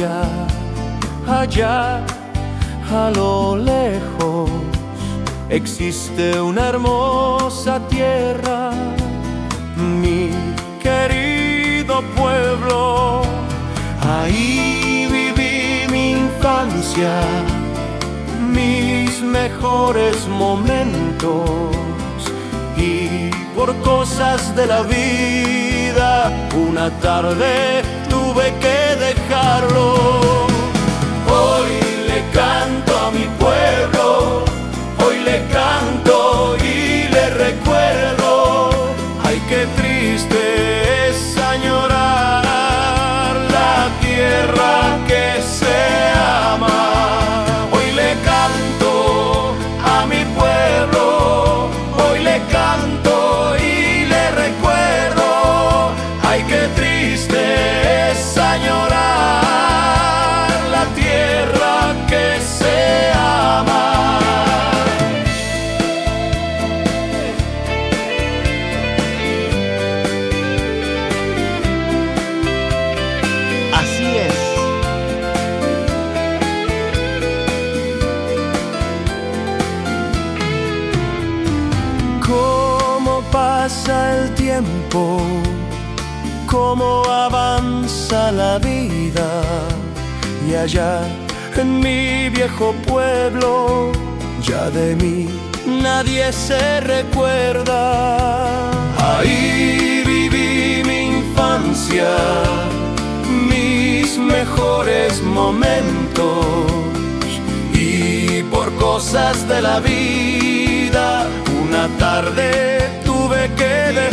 infancia, allá a lo lejos existe una hermosa tierra, mi querido pueblo. Ahí viví mi infancia, mis mejores momentos, y por cosas de la vida una tarde tuve que dejarlo. Hoy le canto a mi pueblo, hoy le canto y le recuerdo. Ay, qué triste es añorar la tierra que se ama. Hoy le canto a mi pueblo, hoy le canto y le recuerdo. Ay, qué triste es añorar la tierra que se ama. Así es. Cómo pasa el tiempo, cómo avanza la vida, y allá en mi viejo pueblo ya de mí nadie se recuerda. Ahí viví mi infancia, mis mejores momentos, y por cosas de la vida una tarde tuve que